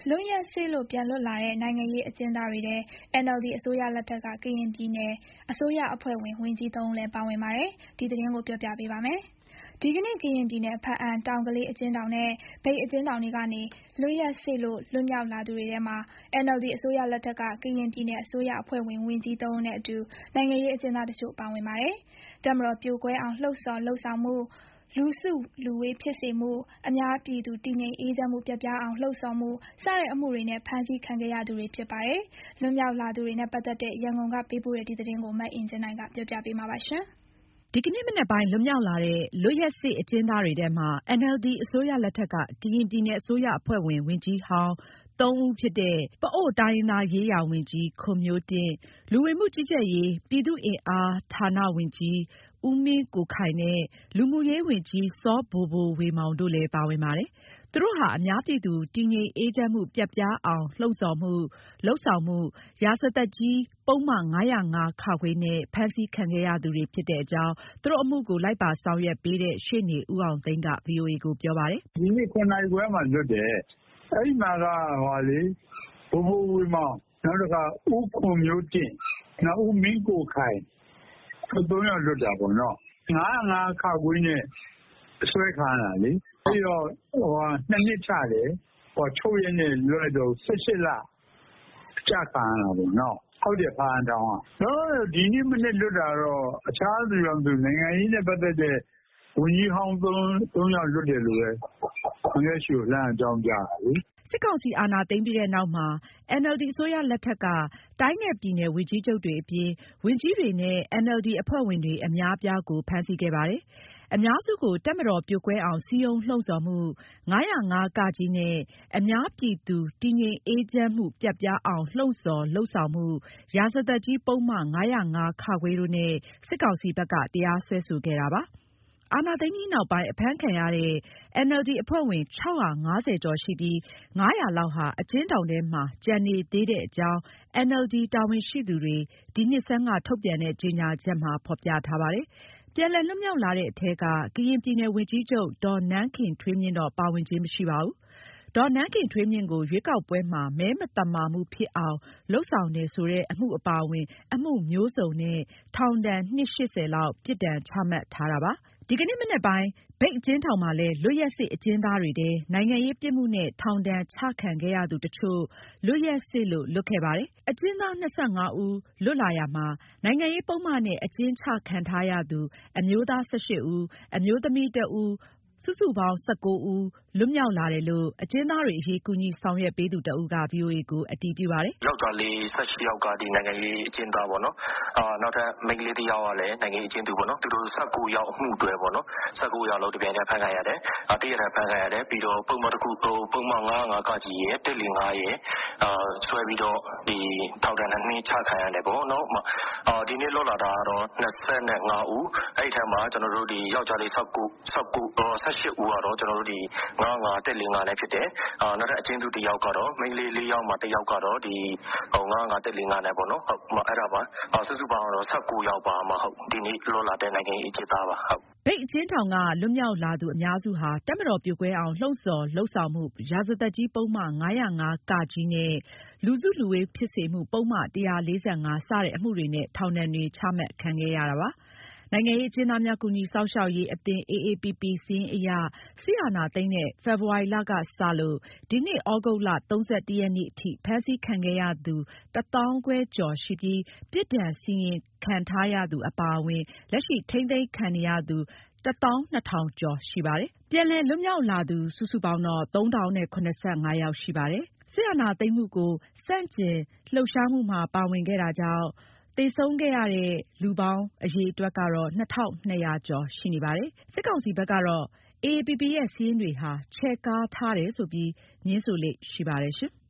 လွတ်ရက်စေ့လို့ပြန်လွတ်လာတဲ့နိုင်ငံရေးအကျဉ်းသားတွေထဲ NLD အစိုးရလက်ထက်က ကရင်ပြည်နယ်အစိုးရအဖွဲ့ဝင် ဝန်ကြီး 3 ဦးလည်းပါဝင်ပါတယ်။ ဒီသတင်းကိုပြောပြပေးပါမယ်။ ဒီကနေ့ ကရင်ပြည်နယ် ဘားအံ့၊ တောင်ကလေးအကျဉ်းထောင်နဲ့ မြိတ်အကျဉ်းထောင်တွေကနေ လွတ်ရက်စေ့လို့ လွတ်မြောက်လာသူတွေထဲမှာ NLD အစိုးရလက်ထက်က ကရင်ပြည်နယ်အစိုးရအဖွဲ့ဝင် ဝန်ကြီး 3 ဦးနဲ့အတူ နိုင်ငံရေးအကျဉ်းသားတချို့ပါဝင်ပါတယ်။ တပ်မတော်ပြိုကွဲအောင် လှုံ့ဆော်လုပ်ဆောင်မှု၊ လူစုလူဝေးဖြစ်စေမှု၊ အများပြည်သူတည်ငြိမ်အေးချမ်းမှုပျက်ပြားအောင် လှုံ့ဆော်မှု စတဲ့အမှုတွေနဲ့ ဖမ်းဆီးခံခဲ့ရသူတွေဖြစ်ပါတယ်။ လွတ်မြောက်လာသူတွေနဲ့ပတ်သက်တဲ့ ရန်ကုန်ကပေးပို့တဲ့သတင်းကို မအင်ကြင်းနိုင်က ပြောပြပေးမှာပါ။ဒီကနေ့မနက်ပိုင်း လွတ်မြောက်လာတဲ့ လွတ်ရက်စေ့အကျဉ်းသားတွေထဲမှာ NLD အစိုးရလက်ထက်က ကရင်ပြည်နယ်အစိုးရအဖွဲ့ဝင် ဝန်ကြီးဟောင်း ၃ ဦးဖြစ်တဲ့ ပအိုဝ်းတိုင်းရင်းသားရေးရာဝန်ကြီး ခွန်မျိုးတင့်၊ လူဝင်မှုကြီးကြပ်ရေး၊ ပြည်သူ့အင်အားဌာနဝန်ကြီး ဦးမင်းကိုခိုင်နဲ့ လူမှုရေးဝန်ကြီး စောဘိုဘိုဝေမောင်တို့လည်း ပါဝင်ပါတယ်။ သူတို့ဟာ အများပြည်သူတည်ငြိမ်အေးချမ်းမှုပျက်ပြားအောင် လှုံ့ဆော်မှု လုပ်ဆောင်မှု ရာဇသတ်ကြီး ပုဒ်မ ၅၀၅ နဲ့ ဖမ်းဆီးခံခဲ့ရသူတွေဖြစ်တဲ့အကြောင်း သူတို့အမှုကိုလိုက်ပါဆောင်ရွက်ပေးတဲ့ ရှေ့နေဦးအောင်သိန်းက ဗွီအိုအေကိုပြောပါတယ်။ “ဒီနေ့ 7 နာရီခွဲမှာလွတ်တယ်။ အဲဒီမှာက ဘိုဘိုဝေမောင် နောက်တခါ ဦးခွန်မျိုးတင့် နောက်ဦးမင်းကိုခိုင် ၃ ယောက်လွတ်တာပေါ့နော်။ ၅၀၅ နဲ့အစွဲခံရတာလေ။ အဲဒီတော့ 2 နှစ်ချတယ်။ ချုပ်ရက်နဲ့လွှတ်လိုက်တော့ 18 လကျခံရတာပေါ့နော်။ ဟုတ်တယ် ဘားအံ့ထောင်က။ ဒီနေ့မနက်လွတ်တာတော့ အခြားသူတော့မသိဘူး။ နိုင်ငံရေးနဲ့ပတ်သက်တဲ့ ဝန်ကြီးဟောင်း 3 ယောက်လွတ်တယ်လို့ပဲ အန်ကယ့်ဆီကိုလှမ်းအကြောင်းကြားတာလေ။ ” စစ်ကောင်စီအာဏာသိမ်းပြီးနောက်မှာ NLD အစိုးရလက်ထက်က တိုင်းနဲ့ပြည်နယ်ဝန်ကြီးချုပ်တွေအပြင် ဝန်ကြီးတွေနဲ့ NLD အဖွဲ့ဝင်တွေအများအပြားကို ဖမ်းဆီးခဲ့ပါတယ်။ အများစုကို တပ်မတော်ပြိုကွဲအောင် စည်းရုံးလှုံ့ဆော်မှု ၅၀၅ နဲ့ အများပြည်သူတည်ငြိမ်အေးချမ်းမှုပျက်ပြားအောင် လှုံ့ဆော်လုပ်ဆောင်မှု ရာဇသတ်ကြီးပုဒ်မ ၅၀၅ တို့နဲ့ စစ်ကောင်စီဘက်က တရားစွဲဆိုခဲ့တာပါ။ အာဏာသိမ်းပြီးနောက်ပိုင်း အဖမ်းခံရတဲ့ NLD အဖွဲ့ဝင် ၆၅၀ ကျော်ရှိပြီး ၅၀၀ လောက်ဟာ အကျဉ်းထောင်ထဲမှာ ကျန်နေသေးတဲ့အကြောင်း NLD တာဝန်ရှိသူတွေ ဒီနှစ်ဆန်းကထုတ်ပြန်တဲ့ ကြေညာချက်မှာ ဖော်ပြထားပါတယ်။ ပြန်လည်လွတ်မြောက်လာတဲ့အထဲက ကရင်ပြည်နယ်ဝန်ကြီးချုပ် ဒေါ်နန်းခင်ထွေးမြင့်တော့ ပါဝင်ခြင်းမရှိပါဘူး။ ဒေါ်နန်းခင်ထွေးမြင့်ကို ရွေးကောက်ပွဲမှာ မဲမသမာမှုဖြစ်အောင် လုပ်ဆောင်တယ်ဆိုတဲ့အမှုအပါအဝင် အမှုမျိုးစုံနဲ့ ထောင်ဒဏ် နှစ် 80 လောက် ပြစ်ဒဏ်ချမှတ်ထားတာပါ။ ဒီကနေ့မနက်ပိုင်း မြိတ်အကျဉ်းထောင်မှာလည်း လွတ်ရက်စေ့အကျဉ်းသားတွေထဲ နိုင်ငံရေးပြစ်မှုနဲ့ ထောင်ဒဏ်ချခံခဲ့ရသူတချို့ လွတ်ရက်စေ့လို့ လွတ်ခဲ့ပါတယ်။ အကျဉ်းသား ၂၅ ဦးလွတ်လာရာမှာ နိုင်ငံရေးပုဒ်မနဲ့ အကျဉ်းချခံထားရသူ အမျိုးသား ၁၈ ဦး၊ အမျိုးသမီး 1 ဦး စုစုပေါင်း ၁၉ ဦး လွတ်မြောက်လာတယ်လို့ အကျဉ်းသားတွေအရေးကူညီဆောင်ရွက်ပေးသူတဦးက ဗွီအိုအေကို အတည်ပြုပါတယ်။ “ယောက်ကျားလေး ၁၈ ယောက်က နိုင်ငံရေးအကျဉ်းသားပေါ့နော်။ နောက်ထပ် မိန်းကလေး ၁ ယောက်ကလည်း နိုင်ငံရေးအကျဉ်းသူပေါ့နော်။ သူတို့ ၁၉ ယောက်အမှုတွဲပေါ့နော်။ ၁၉ ယောက်လုံး တပြိုင်တည်းအဖမ်းခံရတယ်။ တရက်တည်းဖမ်းခံရတယ်။ ပြီးတော့ ပုဒ်မ ၅၀၅ ရယ် ၁၄၅ ရယ်ဆွဲပြီးတော့ ထောင်ဒဏ် 2 နှစ်ချခံရတယ်ပေါ့နော်။ ဒီနေ့လွတ်လာတာကတော့ ၂၅ ဦး အဲဒီထဲမှာ ယောက်ကျားလေး ၁၈ ဦးကတော့ ၅၀၅ ၁၄၅ နဲ့ဖြစ်တယ်။ နောက်ထပ်အကျဉ်းသူ 1 ယောက်ကတော့ မိန်းကလေး 4 ယောက်မှာ 1 ယောက်ကတော့ ၅၀၅ ၁၄၅ နဲ့ပေါ့နော်။ အဲဒါပါစုစုပေါင်းကတော့ ၁၉ ယောက်ပါ ဒီနေ့လွတ်လာတဲ့နိုင်ငံရေးအကျဉ်းသားပါ။ ” မြိတ်အကျဉ်းထောင်က လွတ်မြောက်လာသူအများစုဟာ တပ်မတော်ပြိုကွဲအောင် လှုံ့ဆော်လုပ်ဆောင်မှု ရာဇသတ်ကြီးပုဒ်မ ၅၀၅ နဲ့ လူစုလူဝေးဖြစ်စေမှု ပုဒ်မ ၁၄၅ စတဲ့အမှုတွေနဲ့ ထောင်ဒဏ်တွေ ချမှတ်ခံခဲ့ရတာပါ။ နိုင်ငံရေးအကျဉ်းသားများကူညီစောင့်ရှောက်ရေးအသင်း AAPP စာရင်းအရ စစ်အာဏာသိမ်းတဲ့ ဖေဖော်ဝါရီလကစလို့ ဒီနှစ် သြဂုတ်လ ၃၁ ရက်နေ့အထိ ဖမ်းဆီးခံခဲ့ရသူ ၁၅,၀၀၀ ကျော်ရှိပြီး ပြစ်ဒဏ်စီရင်ခံထားရသူအပါအဝင် လက်ရှိထိန်းသိမ်းခံနေရသူ ၁၂,၀၀၀ ကျော်ရှိပါတယ်။ ပြန်လည်လွတ်မြောက်လာသူ စုစုပေါင်းတော့ ၃,၀၇၅ ယောက်ရှိပါတယ်။ စစ်အာဏာသိမ်းမှုကို ဆန့်ကျင်လှုပ်ရှားမှုမှာ ပါဝင်ခဲ့တာကြောင့် သေဆုံးခဲ့ရတဲ့လူပေါင်းအရေအတွက်ကတော့ ၂,၂၀၀ ကျော်ရှိနေပါတယ်။ စစ်ကောင်စီဘက်ကတော့ AAPP ရဲ့စာရင်းတွေဟာ ချဲ့ကားထားတယ်ဆိုပြီး ငြင်းဆိုလေ့ရှိပါတယ်။